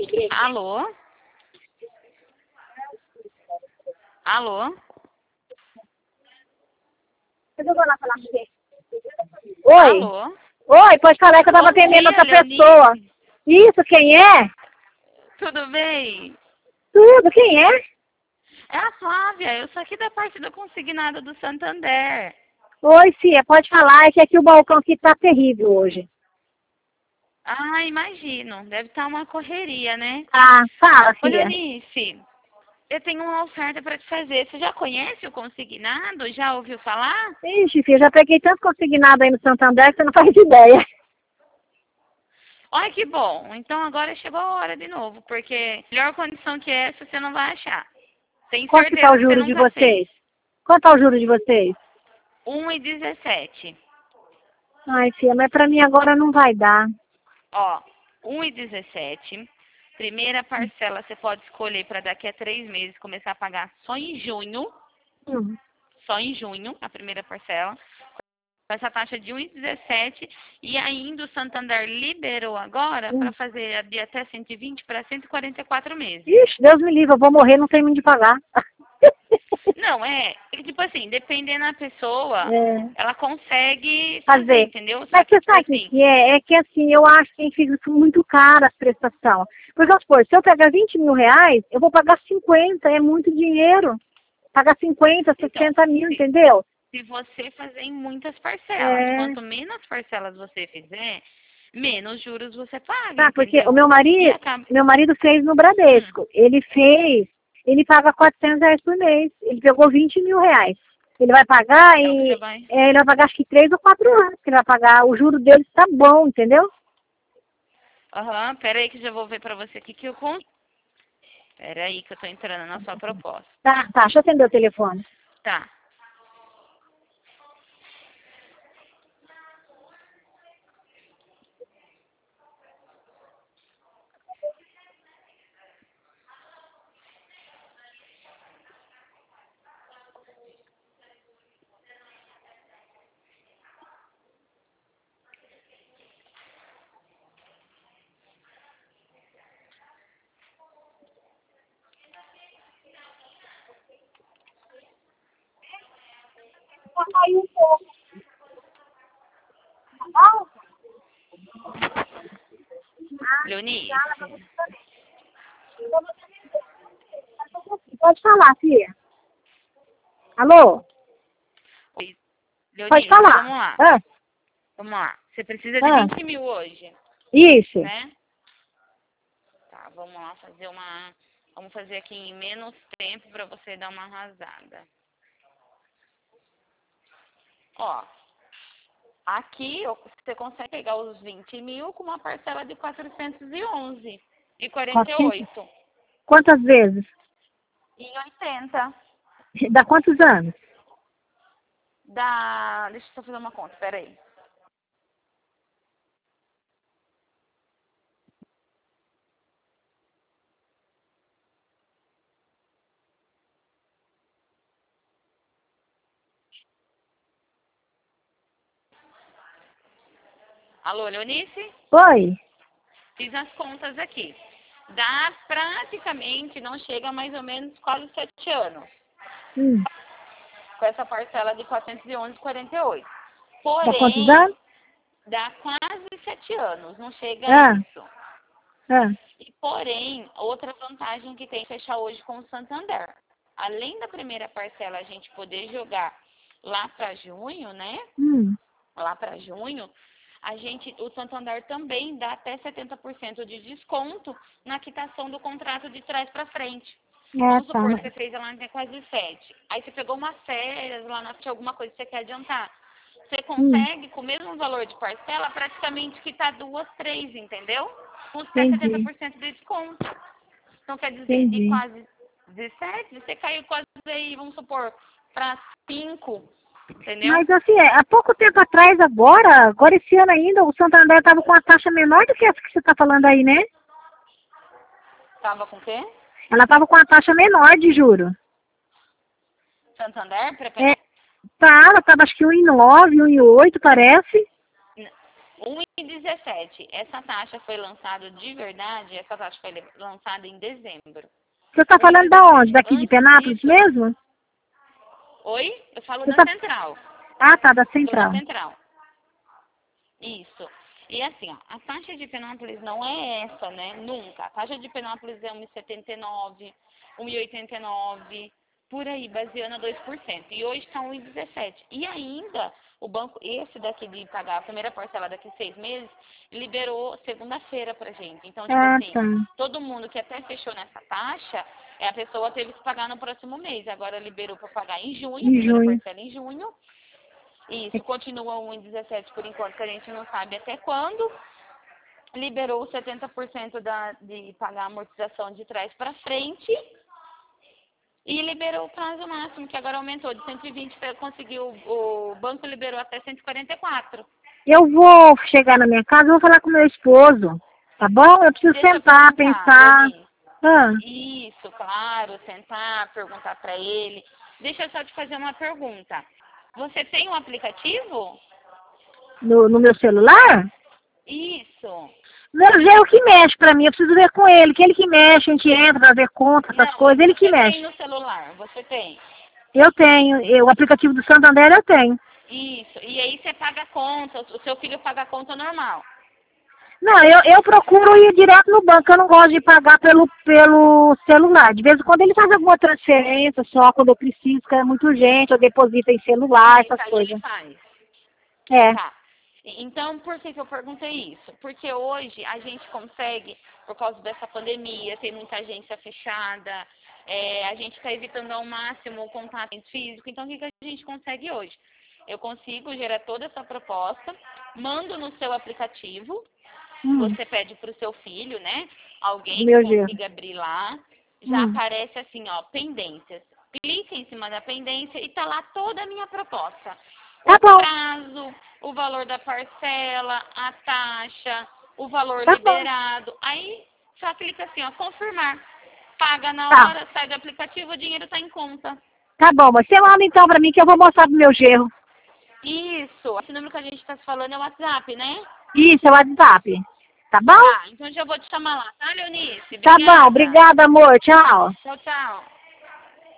Alô? Alô? Oi? Alô? Oi, pode falar que eu tava Bom atendendo dia, outra Leonice. pessoa. Isso, quem é? Tudo bem? Tudo, quem é? É a Flávia, eu sou aqui da parte do consignado do Santander. Oi, Fia, pode falar, é que aqui o balcão aqui tá terrível hoje. Ah, imagino. Deve estar uma correria, né? Ah, fala, Ô, Fia. Leonice, eu tenho uma oferta para te fazer. Você já conhece o consignado? Já ouviu falar? Ixi, Fia, já peguei tanto consignado aí no Santander que você não faz ideia. Olha que bom. Então agora chegou a hora de novo, porque melhor condição que essa você não vai achar. Tenho Quanto que tá certeza o que você juro de nunca fez. vocês? Quanto tá o juro de vocês? 1,17. Ai, Fia, mas pra mim agora não vai dar. Ó, 1,17. Primeira parcela você pode escolher para daqui a 3 meses começar a pagar só em junho. Hum. Só em junho, a primeira parcela. Com essa taxa de 1,17. E ainda o Santander liberou agora para fazer de até 120 para 144 meses. Ixi, Deus me livre, eu vou morrer, não tenho muito de pagar. Não, tipo assim, dependendo da pessoa, É. ela consegue fazer, Fazer. entendeu? Só Mas que, você tipo sabe o que assim, que é? É que assim, eu acho que fica muito cara a prestação. Porque, vamos supor, se eu pegar 20 mil reais, eu vou pagar 50, é muito dinheiro. Pagar 50, então, 60 mil, se, entendeu? se você fazer em muitas parcelas, É. quanto menos parcelas você fizer, menos juros você paga, Tá, porque o entendeu? E acaba. meu marido fez no Bradesco. Ele paga 400 reais por mês. Ele pegou 20 mil reais. Ele vai pagar É o que você vai. ele vai pagar acho que 3 ou 4 anos que ele vai pagar. O juro dele está bom, entendeu? Aham, pera aí que eu já vou ver pra você aqui que eu conto. Pera aí que eu tô entrando na sua proposta. Tá, tá, deixa eu atender o telefone. Tá. Aí um pouco. Ah, Leonice. pode falar, filha. Alô? Oi, Pode Leonice, falar. vamos lá. Ah, Vamos lá. Você precisa de ah, 20 mil hoje, isso. né? Tá, vamos lá fazer uma. Vamos fazer aqui em menos tempo pra você dar uma arrasada. Ó, aqui você consegue pegar os 20 mil com uma parcela de 411 e 400. 48 Quantas vezes? em 80. Dá quantos anos? Deixa eu só fazer uma conta, peraí. Alô, Leonice? Oi. Fiz as contas aqui. Dá praticamente, não chega a mais ou menos quase 7 anos. Hum. Com essa parcela de 411,48. Dá quantos Porém, anos? dá quase 7 anos, não chega a Ah, isso. ah. E porém, outra vantagem que tem é fechar hoje com o Santander. Além da primeira parcela a gente poder jogar lá para junho, né? Hum. Lá para junho, o Santander também dá até 70% de desconto na quitação do contrato de trás para frente. Ah, Vamos tá. supor que você fez ela até quase 7. Aí você pegou umas férias lá na frente, alguma coisa que você quer adiantar. Você Hum. consegue, com o mesmo valor de parcela, praticamente quitar 2, 3, entendeu? Com até Entendi. 70% de desconto. Então, quer dizer, de Entendi. quase 17, você caiu quase aí, vamos supor, para 5, entendeu? Mas assim, há pouco tempo atrás, agora esse ano ainda, o Santander estava com uma taxa menor do que essa que você está falando aí, né? Tava com o quê? Ela estava com uma taxa menor de juro. Santander? É, tá, ela estava acho que 1,9, 1,8 parece. 1,17. Essa taxa foi lançada de verdade, essa taxa foi lançada em dezembro. Você está falando da onde? Daqui de Penápolis mesmo? Oi? Eu falo Você da tá... Central. Ah, tá, da Falo Central. da Central. Isso. E assim, ó, a taxa de Penópolis não é essa, né? Nunca. A taxa de Penópolis é 1,79, 1,89, por aí, baseando a 2%. E hoje está 1,17. E ainda, o banco, esse daqui de pagar a primeira parcela daqui a 6 meses, liberou segunda-feira pra gente. Então, tipo assim, tá. todo mundo que até fechou nessa taxa, a pessoa teve que pagar no próximo mês. Agora liberou para pagar em junho, Em primeira junho. parcela em junho. Isso, continua 1,17 por enquanto, que a gente não sabe até quando. Liberou 70% de pagar a amortização de trás para frente. E liberou o prazo máximo, que agora aumentou de 120, conseguiu, o banco liberou até 144. Eu vou chegar na minha casa e vou falar com meu esposo, tá bom? Eu preciso Deixa eu sentar, perguntar, pensar. Leonice. Ah, Isso, claro, sentar, perguntar para ele. Deixa eu só te fazer uma pergunta. Você tem um aplicativo? no meu celular? Isso. Meu Zé, o que mexe pra mim? Eu preciso ver com ele, que ele que mexe, a gente entra pra ver conta, essas Não, coisas, ele que você tem mexe. no celular, você tem. Eu tenho, o aplicativo do Santander eu tenho. Isso, e aí você paga a conta, o seu filho paga a conta normal. Não, eu procuro ir direto no banco, eu não gosto de pagar pelo celular. De vez em quando ele faz alguma transferência só quando eu preciso, que é muito urgente, eu deposito em celular, Isso essas aí coisas. ele faz. É. Tá. Então, por que eu perguntei isso? Porque hoje a gente consegue, por causa dessa pandemia, tem muita agência fechada, a gente está evitando ao máximo o contato físico. Então, o que a gente consegue hoje? Eu consigo gerar toda essa proposta, mando no seu aplicativo, você pede para o seu filho, né? Alguém que Meu Deus. consiga abrir lá, já aparece assim, ó, pendências. Clica em cima da pendência e tá lá toda a minha proposta. Tá O bom. prazo, o valor da parcela, a taxa, o valor Tá bom. liberado. Aí só clica assim, ó, confirmar. Paga na Tá. hora, sai do aplicativo, o dinheiro tá em conta. Tá bom, mas você manda então pra mim que eu vou mostrar pro meu genro. Isso. Esse número que a gente tá se falando é o WhatsApp, né? Isso, é o WhatsApp. Tá bom? Tá, então já vou te chamar lá, tá, Leonice? Tá Obrigada. bom, obrigada, amor. Tchau. Tchau, tchau.